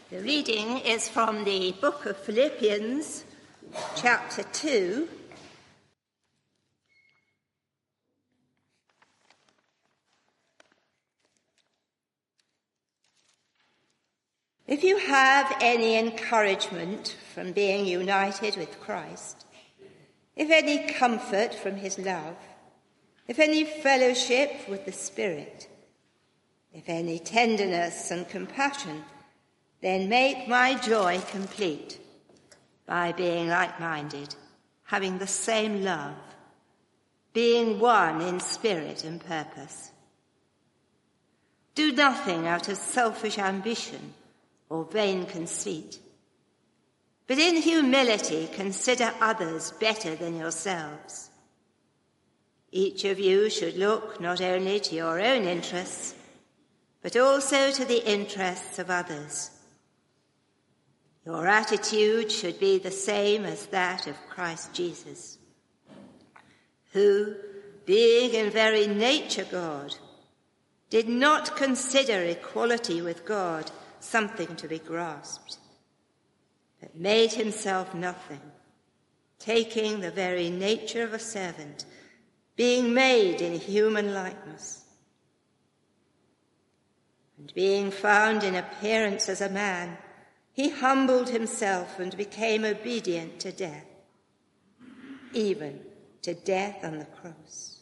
The reading is from the book of Philippians, chapter 2. If you have any encouragement from being united with Christ, if any comfort from his love, if any fellowship with the Spirit, if any tenderness and compassion, then make my joy complete by being like-minded, having the same love, being one in spirit and purpose. Do nothing out of selfish ambition or vain conceit, but in humility consider others better than yourselves. Each of you should look not only to your own interests, but also to the interests of others. Your attitude should be the same as that of Christ Jesus, who, being in very nature God, did not consider equality with God something to be grasped, but made himself nothing, taking the very nature of a servant, being made in human likeness. And being found in appearance as a man, he humbled himself and became obedient to death, even to death on the cross.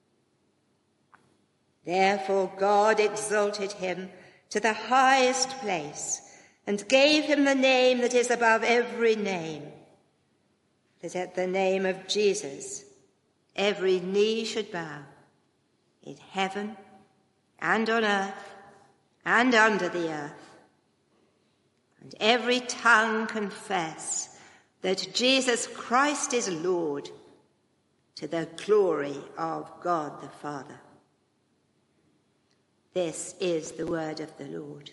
Therefore God exalted him to the highest place and gave him the name that is above every name, that at the name of Jesus every knee should bow, in heaven and on earth and under the earth, and every tongue confess that Jesus Christ is Lord, to the glory of God the Father. This is the word of the Lord.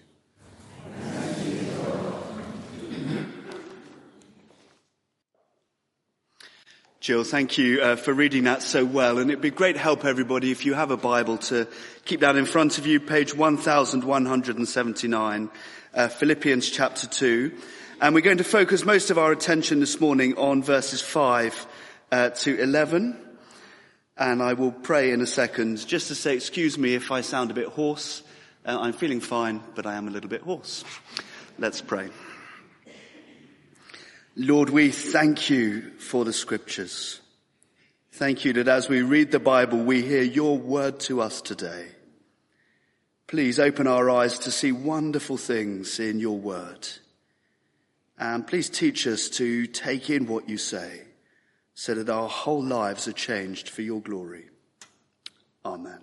Jill, thank you for reading that so well. And it'd be great help, everybody, if you have a Bible, to keep that in front of you, page 1179, Philippians chapter 2. And we're going to focus most of our attention this morning on verses 5 to 11. And I will pray in a second, just to say, excuse me if I sound a bit hoarse. I'm feeling fine, but I am a little bit hoarse. Let's pray. Lord, we thank you for the scriptures. Thank you that as we read the Bible, we hear your word to us today. Please open our eyes to see wonderful things in your word. And please teach us to take in what you say, so that our whole lives are changed for your glory. Amen.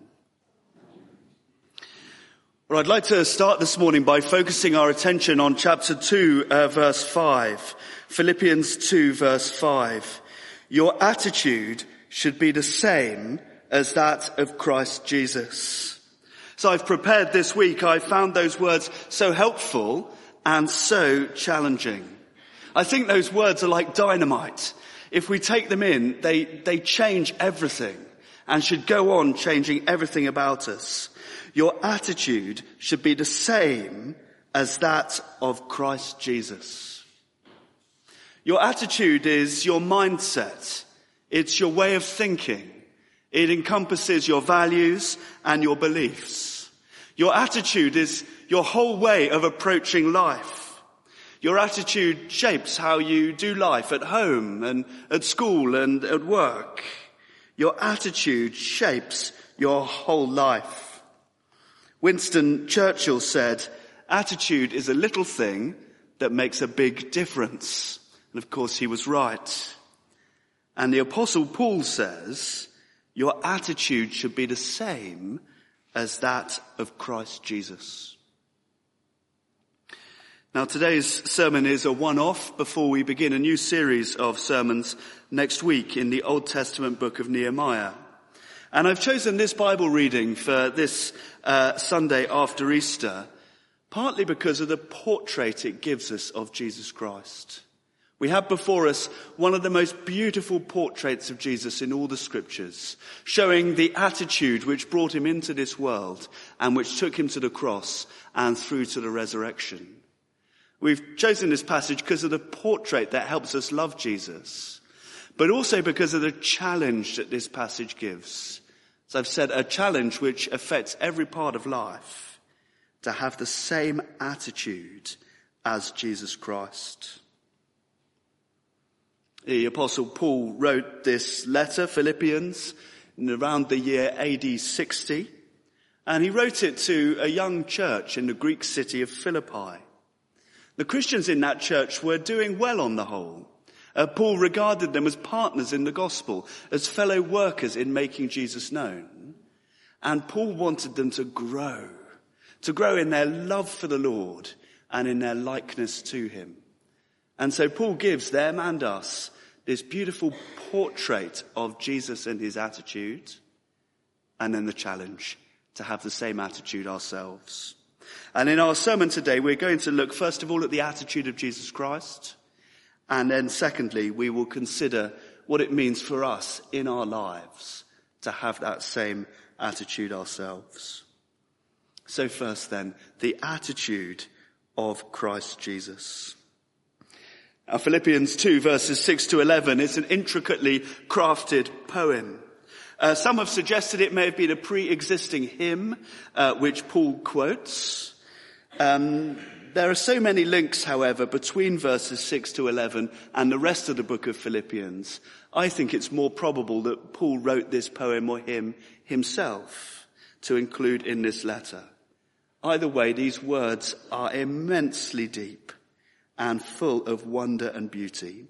Well, I'd like to start this morning by focusing our attention on chapter 2, verse 5. Philippians 2, verse 5. Your attitude should be the same as that of Christ Jesus. So I've prepared this week. I found those words so helpful and so challenging. I think those words are like dynamite. If we take them in, they change everything and should go on changing everything about us. Your attitude should be the same as that of Christ Jesus. Your attitude is your mindset. It's your way of thinking. It encompasses your values and your beliefs. Your attitude is your whole way of approaching life. Your attitude shapes how you do life at home and at school and at work. Your attitude shapes your whole life. Winston Churchill said, attitude is a little thing that makes a big difference. And of course he was right. And the Apostle Paul says, your attitude should be the same as that of Christ Jesus. Now today's sermon is a one-off before we begin a new series of sermons next week in the Old Testament book of Nehemiah. And I've chosen this Bible reading for this Sunday after Easter, partly because of the portrait it gives us of Jesus Christ. We have before us one of the most beautiful portraits of Jesus in all the scriptures, showing the attitude which brought him into this world and which took him to the cross and through to the resurrection. We've chosen this passage because of the portrait that helps us love Jesus, but also because of the challenge that this passage gives. As I've said, a challenge which affects every part of life, to have the same attitude as Jesus Christ. The Apostle Paul wrote this letter, Philippians, in around the year AD 60, and he wrote it to a young church in the Greek city of Philippi. The Christians in that church were doing well on the whole. Paul regarded them as partners in the gospel, as fellow workers in making Jesus known. And Paul wanted them to grow in their love for the Lord and in their likeness to him. And so Paul gives them and us this beautiful portrait of Jesus and his attitude, and then the challenge to have the same attitude ourselves. And in our sermon today, we're going to look first of all at the attitude of Jesus Christ, and then secondly, we will consider what it means for us in our lives to have that same attitude ourselves. So first then, the attitude of Christ Jesus. Now, Philippians 2 verses 6 to 11 is an intricately crafted poem. Some have suggested it may have been a pre-existing hymn, which Paul quotes. There are so many links, however, between verses 6 to 11 and the rest of the book of Philippians. I think it's more probable that Paul wrote this poem or hymn himself to include in this letter. Either way, these words are immensely deep and full of wonder and beauty.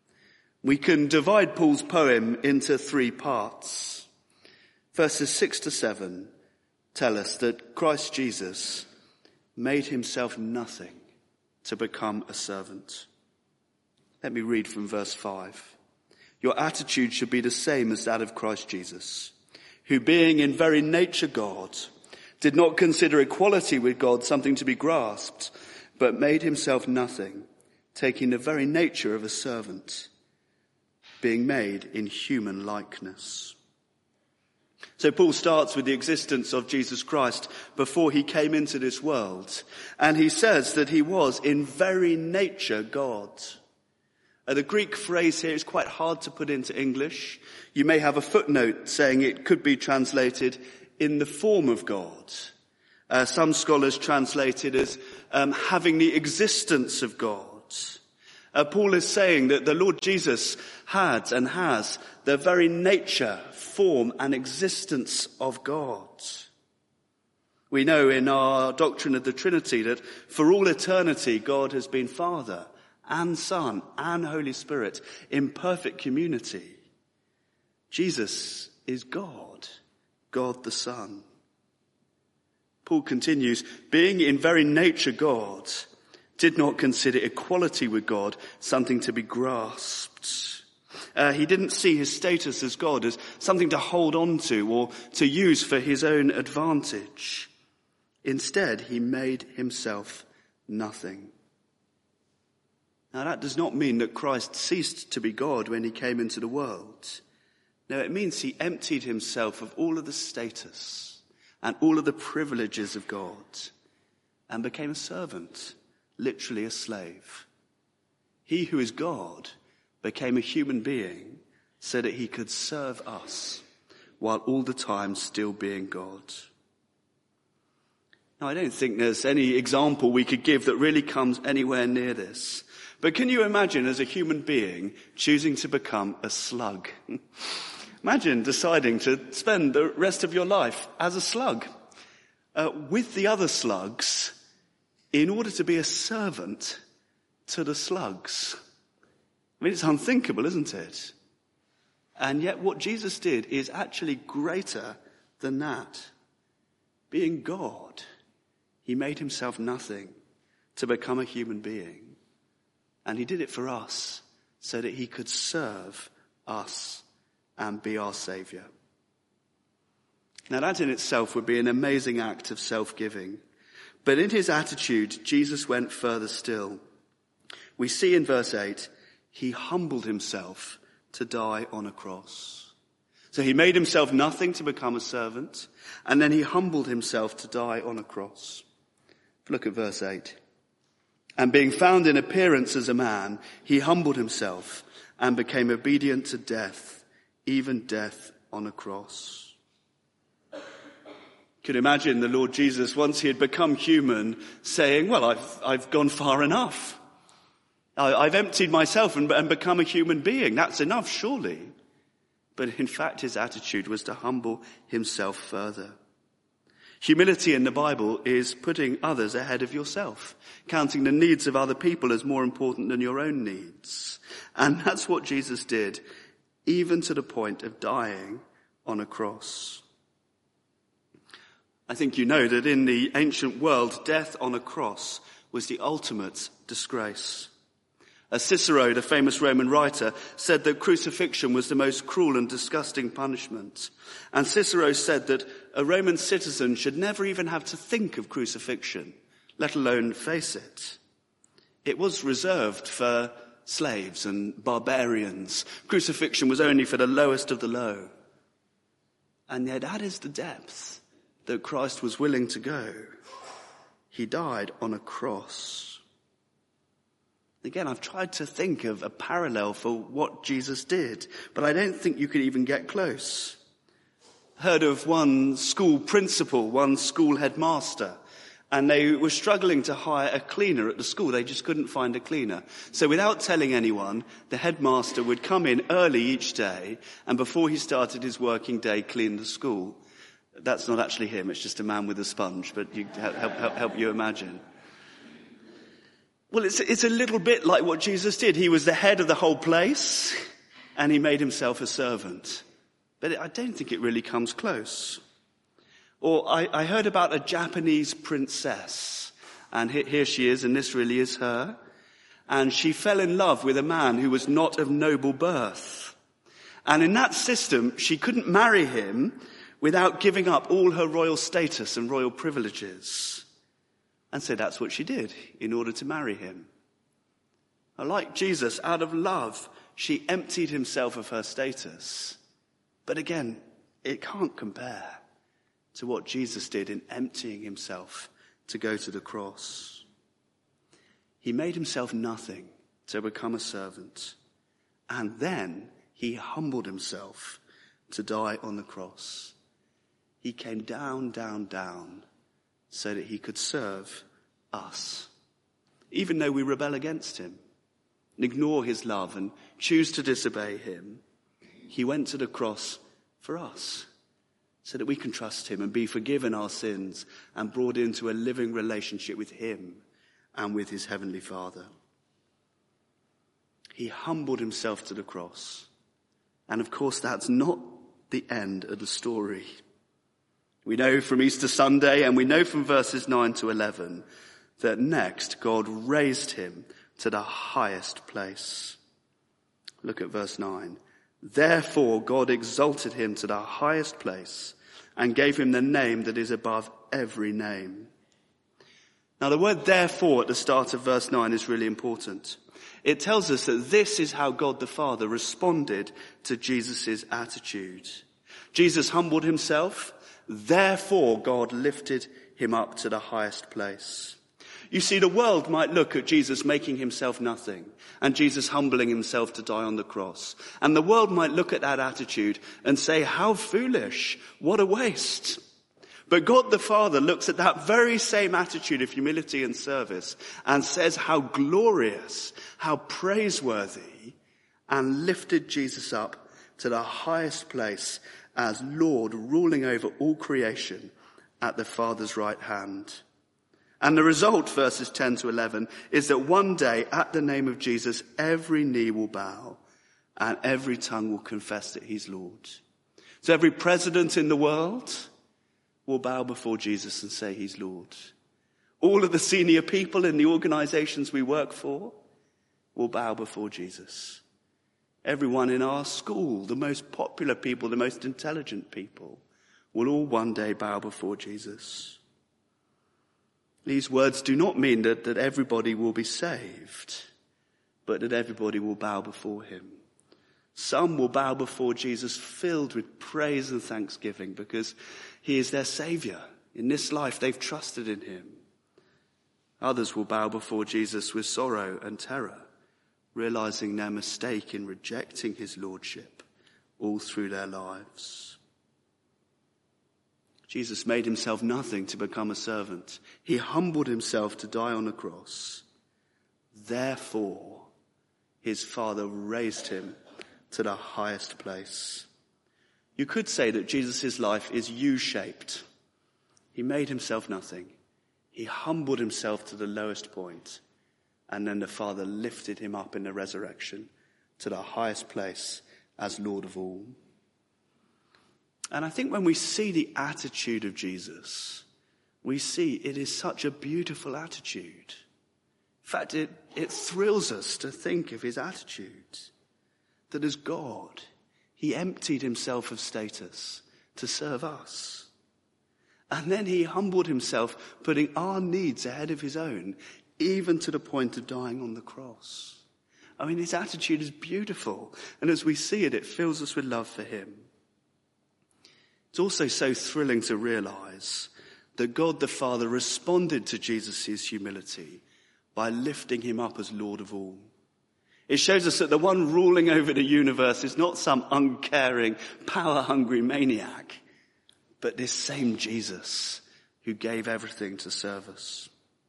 We can divide Paul's poem into three parts. Verses 6 to 7 tell us that Christ Jesus made himself nothing to become a servant. Let me read from verse 5. Your attitude should be the same as that of Christ Jesus, who being in very nature God, did not consider equality with God something to be grasped, but made himself nothing, taking the very nature of a servant, being made in human likeness. So Paul starts with the existence of Jesus Christ before he came into this world. And he says that he was in very nature God. The Greek phrase here is quite hard to put into English. You may have a footnote saying it could be translated in the form of God. Some scholars translate it as having the existence of God. Paul is saying that the Lord Jesus had and has the very nature, form and existence of God. We know in our doctrine of the Trinity that for all eternity God has been Father and Son and Holy Spirit in perfect community. Jesus is God, God the Son. Paul continues, being in very nature God, did not consider equality with God something to be grasped. He didn't see his status as God as something to hold on to or to use for his own advantage. Instead, he made himself nothing. Now, that does not mean that Christ ceased to be God when he came into the world. No, it means he emptied himself of all of the status and all of the privileges of God and became a servant, literally a slave. He who is God became a human being so that he could serve us while all the time still being God. Now, I don't think there's any example we could give that really comes anywhere near this. But can you imagine as a human being choosing to become a slug? Imagine deciding to spend the rest of your life as a slug with the other slugs in order to be a servant to the slugs. I mean, it's unthinkable, isn't it? And yet what Jesus did is actually greater than that. Being God, he made himself nothing to become a human being. And he did it for us so that he could serve us and be our Saviour. Now that in itself would be an amazing act of self-giving. But in his attitude, Jesus went further still. We see in verse 8, he humbled himself to die on a cross. So he made himself nothing to become a servant, and then he humbled himself to die on a cross. Look at verse 8. And being found in appearance as a man, he humbled himself and became obedient to death, even death on a cross. Could imagine the Lord Jesus, once he had become human, saying, well, I've gone far enough. I've emptied myself and become a human being. That's enough, surely. But in fact, his attitude was to humble himself further. Humility in the Bible is putting others ahead of yourself, counting the needs of other people as more important than your own needs. And that's what Jesus did, even to the point of dying on a cross. I think you know that in the ancient world, death on a cross was the ultimate disgrace. Cicero, the famous Roman writer, said that crucifixion was the most cruel and disgusting punishment. And Cicero said that a Roman citizen should never even have to think of crucifixion, let alone face it. It was reserved for slaves and barbarians. Crucifixion was only for the lowest of the low. And yet that is the depth that Christ was willing to go. He died on a cross. Again, I've tried to think of a parallel for what Jesus did, but I don't think you could even get close. Heard of one school principal, one school headmaster, and they were struggling to hire a cleaner at the school. They just couldn't find a cleaner. So without telling anyone, the headmaster would come in early each day, and before he started his working day, clean the school. That's not actually him, it's just a man with a sponge, but you help you imagine. Well, it's a little bit like what Jesus did. He was the head of the whole place, and he made himself a servant. But I don't think it really comes close. Or I heard about a Japanese princess, and here she is, and this really is her. And she fell in love with a man who was not of noble birth. And in that system, she couldn't marry him without giving up all her royal status and royal privileges. And so that's what she did in order to marry him. Like Jesus, out of love, she emptied himself of her status. But again, it can't compare to what Jesus did in emptying himself to go to the cross. He made himself nothing to become a servant. And then he humbled himself to die on the cross. He came down, down, down, so that he could serve us, even though we rebel against him and ignore his love and choose to disobey him. He went to the cross for us so that we can trust him and be forgiven our sins and brought into a living relationship with him and with his heavenly Father. He humbled himself to the cross. And of course, that's not the end of the story. We know from Easter Sunday, and we know from verses 9 to 11, that next God raised him to the highest place. Look at verse 9. Therefore God exalted him to the highest place and gave him the name that is above every name. Now the word therefore at the start of verse 9 is really important. It tells us that this is how God the Father responded to Jesus' attitude. Jesus humbled himself. Therefore, God lifted him up to the highest place. You see, the world might look at Jesus making himself nothing and Jesus humbling himself to die on the cross. And the world might look at that attitude and say, how foolish, what a waste. But God the Father looks at that very same attitude of humility and service and says how glorious, how praiseworthy, and lifted Jesus up to the highest place as Lord, ruling over all creation at the Father's right hand. And the result, verses 10 to 11, is that one day at the name of Jesus, every knee will bow and every tongue will confess that he's Lord. So every president in the world will bow before Jesus and say he's Lord. All of the senior people in the organizations we work for will bow before Jesus. Everyone in our school, the most popular people, the most intelligent people, will all one day bow before Jesus. These words do not mean that everybody will be saved, but that everybody will bow before him. Some will bow before Jesus filled with praise and thanksgiving because he is their Savior. In this life, they've trusted in him. Others will bow before Jesus with sorrow and terror, realizing their mistake in rejecting his lordship all through their lives. Jesus made himself nothing to become a servant. He humbled himself to die on the cross. Therefore, his Father raised him to the highest place. You could say that Jesus' life is U-shaped. He made himself nothing. He humbled himself to the lowest point, and then the Father lifted him up in the resurrection to the highest place as Lord of all. And I think when we see the attitude of Jesus, we see it is such a beautiful attitude. In fact, it thrills us to think of his attitude, that as God, he emptied himself of status to serve us. And then he humbled himself, putting our needs ahead of his own, even to the point of dying on the cross. I mean, his attitude is beautiful. And as we see it, it fills us with love for him. It's also so thrilling to realize that God the Father responded to Jesus' humility by lifting him up as Lord of all. It shows us that the one ruling over the universe is not some uncaring, power-hungry maniac, but this same Jesus who gave everything to serve us.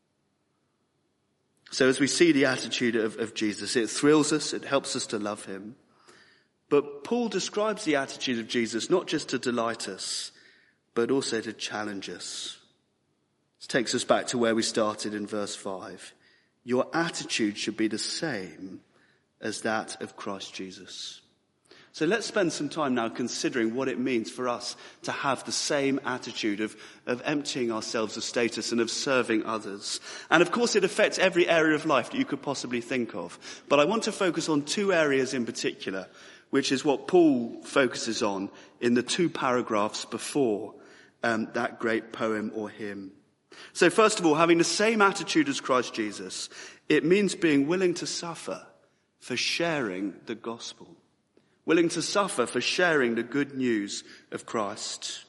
So as we see the attitude of Jesus, it thrills us, it helps us to love him. But Paul describes the attitude of Jesus not just to delight us, but also to challenge us. This takes us back to where we started in verse 5. Your attitude should be the same as that of Christ Jesus. So let's spend some time now considering what it means for us to have the same attitude of emptying ourselves of status and of serving others. And of course it affects every area of life that you could possibly think of. But I want to focus on two areas in particular, which is what Paul focuses on in the 2 paragraphs before that great poem or hymn. So first of all, having the same attitude as Christ Jesus, it means being willing to suffer for sharing the gospel. Willing to suffer for sharing the good news of Christ.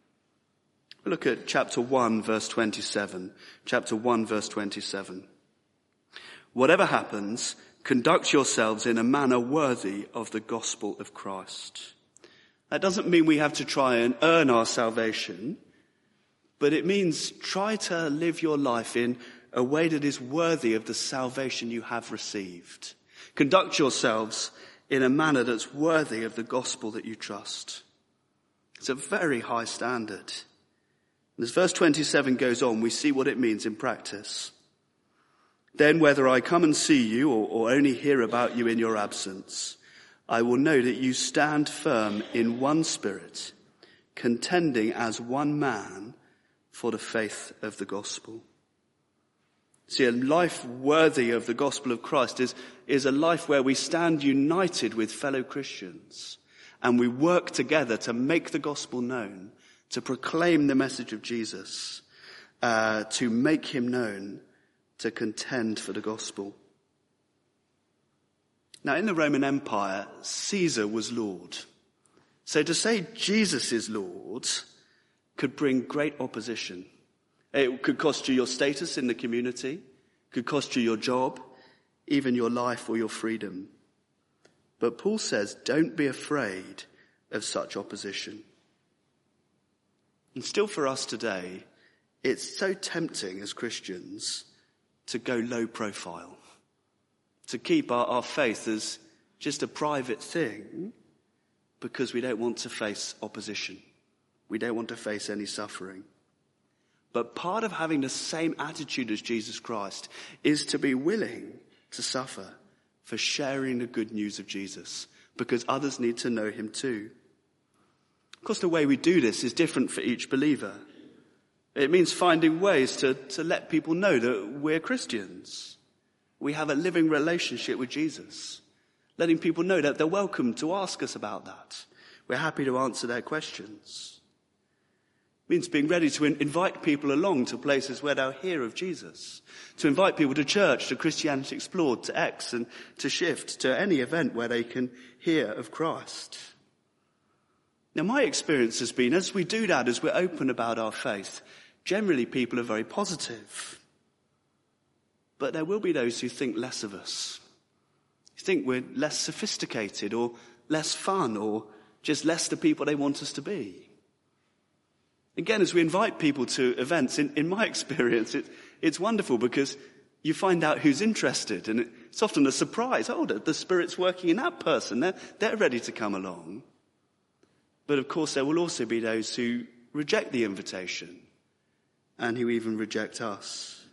Look at chapter 1, verse 27. Chapter 1, verse 27. Whatever happens, conduct yourselves in a manner worthy of the gospel of Christ. That doesn't mean we have to try and earn our salvation, but it means try to live your life in a way that is worthy of the salvation you have received. Conduct yourselves in a manner that's worthy of the gospel that you trust. It's a very high standard. And as verse 27 goes on, we see what it means in practice. Then whether I come and see you or only hear about you in your absence, I will know that you stand firm in one spirit, contending as one man for the faith of the gospel. See, a life worthy of the gospel of Christ is a life where we stand united with fellow Christians and we work together to make the gospel known, to proclaim the message of Jesus, to make him known, to contend for the gospel. Now, in the Roman Empire, Caesar was Lord. So to say Jesus is Lord could bring great opposition. It could cost you your status in the community, could cost you your job, even your life or your freedom. But Paul says, don't be afraid of such opposition. And still for us today, it's so tempting as Christians to go low profile, to keep our faith as just a private thing because we don't want to face opposition. We don't want to face any suffering. But part of having the same attitude as Jesus Christ is to be willing to suffer for sharing the good news of Jesus, because others need to know him too. Of course, the way we do this is different for each believer. It means finding ways to let people know that we're Christians. We have a living relationship with Jesus. Letting people know that they're welcome to ask us about that. We're happy to answer their questions. It means being ready to invite people along to places where they'll hear of Jesus. To invite people to church, to Christianity Explored, to X and to Shift, to any event where they can hear of Christ. Now my experience has been, as we do that, as we're open about our faith, generally people are very positive. But there will be those who think less of us. Who think we're less sophisticated or less fun or just less the people they want us to be. Again, as we invite people to events, in my experience, it's wonderful because you find out who's interested, and it's often a surprise. Oh, the Spirit's working in that person. They're ready to come along. But of course, there will also be those who reject the invitation and who even reject us.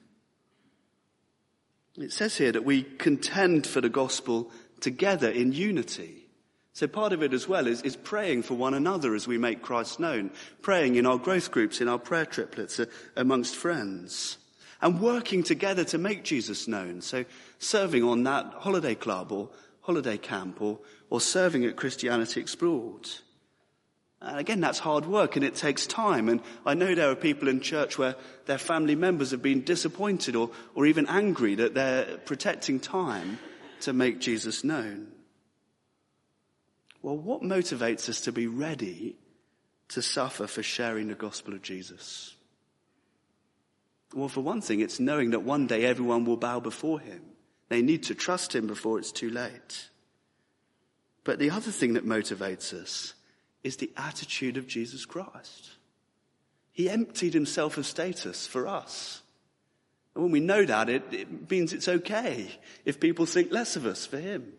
It says here that we contend for the gospel together in unity. So part of it as well is praying for one another as we make Christ known, praying in our growth groups, in our prayer triplets, amongst friends, and working together to make Jesus known. So serving on that holiday club or holiday camp or serving at Christianity Explored. And again, that's hard work and it takes time. And I know there are people in church where their family members have been disappointed or even angry that they're protecting time to make Jesus known. Well, what motivates us to be ready to suffer for sharing the gospel of Jesus? Well, for one thing, it's knowing that one day everyone will bow before him. They need to trust him before it's too late. But the other thing that motivates us is the attitude of Jesus Christ. He emptied himself of status for us. And when we know that, it means it's okay if people think less of us for him.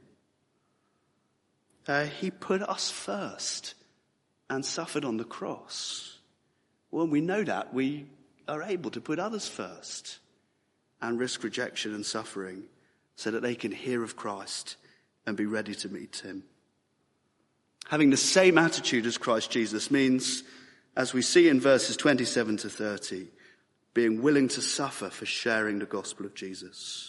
He put us first and suffered on the cross. When we know that, we are able to put others first and risk rejection and suffering so that they can hear of Christ and be ready to meet him. Having the same attitude as Christ Jesus means, as we see in verses 27 to 30, being willing to suffer for sharing the gospel of Jesus.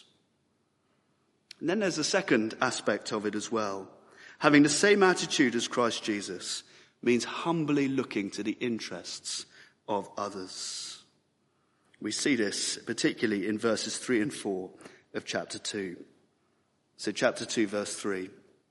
And then there's a second aspect of it as well. Having the same attitude as Christ Jesus means humbly looking to the interests of others. We see this particularly in verses 3 and 4 of chapter 2. So chapter 2, verse 3.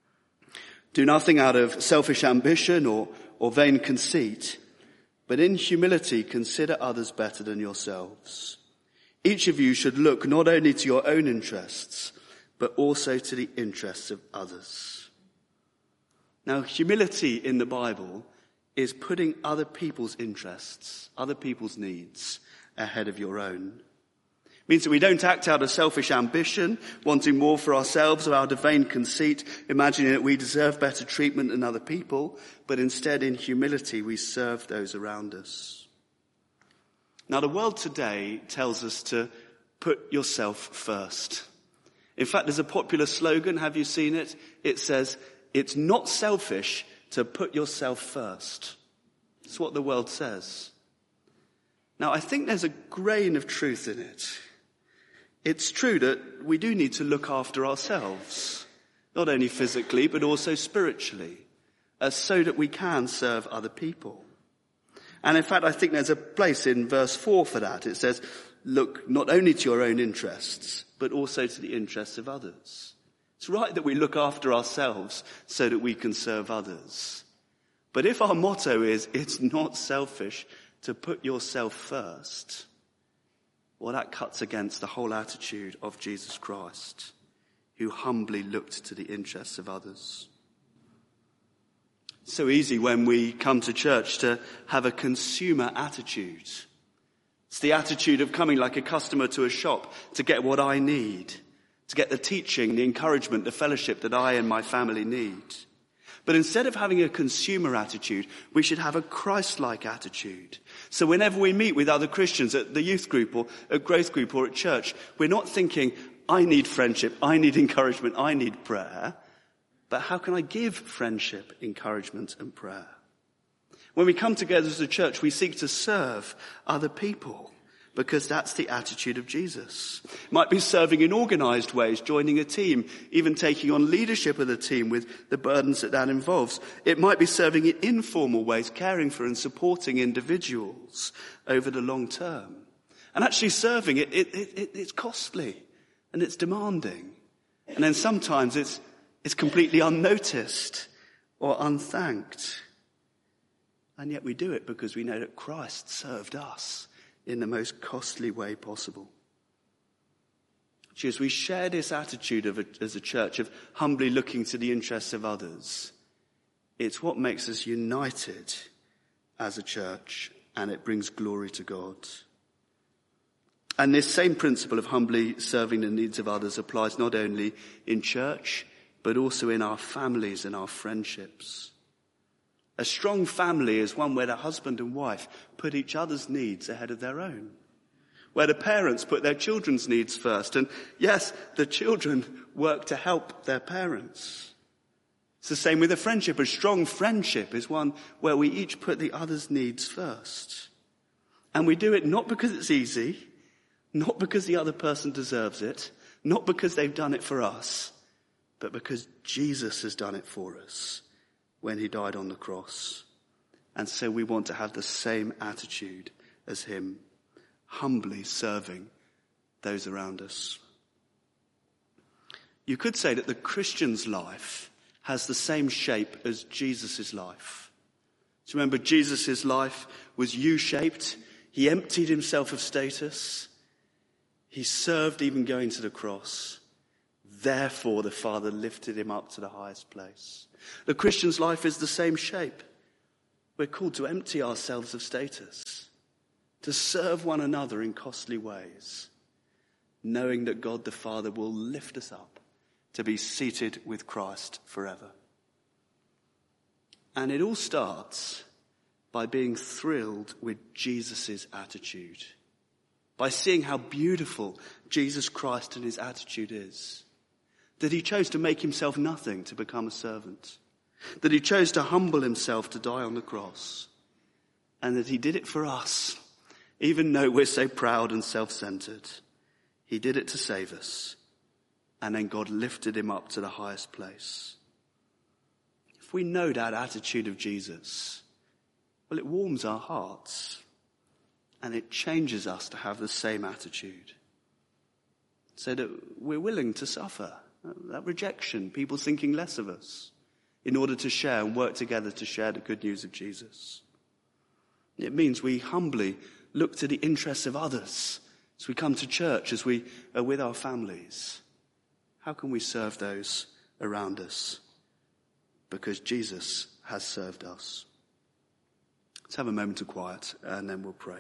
Do nothing out of selfish ambition or vain conceit, but in humility consider others better than yourselves. Each of you should look not only to your own interests, but also to the interests of others. Now, humility in the Bible is putting other people's interests, other people's needs ahead of your own. It means that we don't act out of selfish ambition, wanting more for ourselves or out of vain conceit, imagining that we deserve better treatment than other people, but instead in humility we serve those around us. Now, the world today tells us to put yourself first. In fact, there's a popular slogan, have you seen it? It says, it's not selfish to put yourself first. That's what the world says. Now, I think there's a grain of truth in it. It's true that we do need to look after ourselves, not only physically, but also spiritually, so that we can serve other people. And in fact, I think there's a place in verse 4 for that. It says, look not only to your own interests, but also to the interests of others. It's right that we look after ourselves so that we can serve others. But if our motto is, it's not selfish to put yourself first, well, that cuts against the whole attitude of Jesus Christ, who humbly looked to the interests of others. It's so easy when we come to church to have a consumer attitude. It's the attitude of coming like a customer to a shop to get what I need, to get the teaching, the encouragement, the fellowship that I and my family need. But instead of having a consumer attitude, we should have a Christ-like attitude. So whenever we meet with other Christians at the youth group or at growth group or at church, we're not thinking, I need friendship, I need encouragement, I need prayer. But how can I give friendship, encouragement and prayer? When we come together as a church, we seek to serve other people, because that's the attitude of Jesus. It might be serving in organized ways, joining a team, even taking on leadership of the team with the burdens that involves. It might be serving in informal ways, caring for and supporting individuals over the long term. And actually serving, it's costly and it's demanding. And then sometimes it's completely unnoticed or unthanked. And yet we do it because we know that Christ served us in the most costly way possible. as we share this attitude as a church of humbly looking to the interests of others, it's what makes us united as a church, and it brings glory to God. And this same principle of humbly serving the needs of others applies not only in church, but also in our families and our friendships. A strong family is one where the husband and wife put each other's needs ahead of their own, where the parents put their children's needs first. And yes, the children work to help their parents. It's the same with a friendship. A strong friendship is one where we each put the other's needs first. And we do it not because it's easy, not because the other person deserves it, not because they've done it for us, but because Jesus has done it for us when he died on the cross. And so we want to have the same attitude as him, humbly serving those around us. You could say that the Christian's life has the same shape as Jesus' life. So remember, Jesus' life was U-shaped. He emptied himself of status. He served even going to the cross. Therefore, the Father lifted him up to the highest place. The Christian's life is the same shape. We're called to empty ourselves of status, to serve one another in costly ways, knowing that God the Father will lift us up to be seated with Christ forever. And it all starts by being thrilled with Jesus' attitude, by seeing how beautiful Jesus Christ and his attitude is, that he chose to make himself nothing to become a servant, that he chose to humble himself to die on the cross, and that he did it for us, even though we're so proud and self-centered. He did it to save us, and then God lifted him up to the highest place. If we know that attitude of Jesus, well, it warms our hearts, and it changes us to have the same attitude, so that we're willing to suffer that rejection, people thinking less of us, in order to share and work together to share the good news of Jesus. It means we humbly look to the interests of others as we come to church, as we are with our families. How can we serve those around us? Because Jesus has served us. Let's have a moment of quiet and then we'll pray.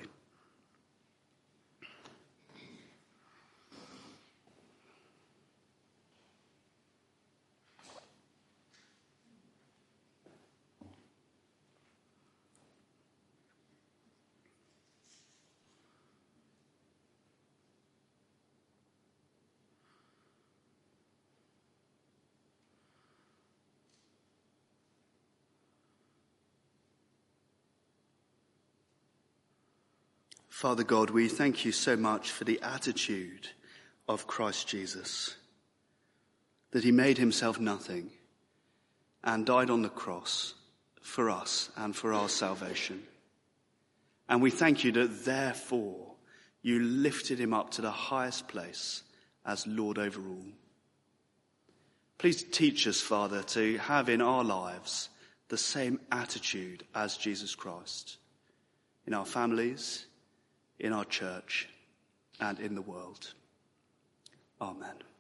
Father God, we thank you so much for the attitude of Christ Jesus, that he made himself nothing and died on the cross for us and for our salvation. And we thank you that therefore you lifted him up to the highest place as Lord over all. Please teach us, Father, to have in our lives the same attitude as Jesus Christ, in our families, in our church, and in the world. Amen.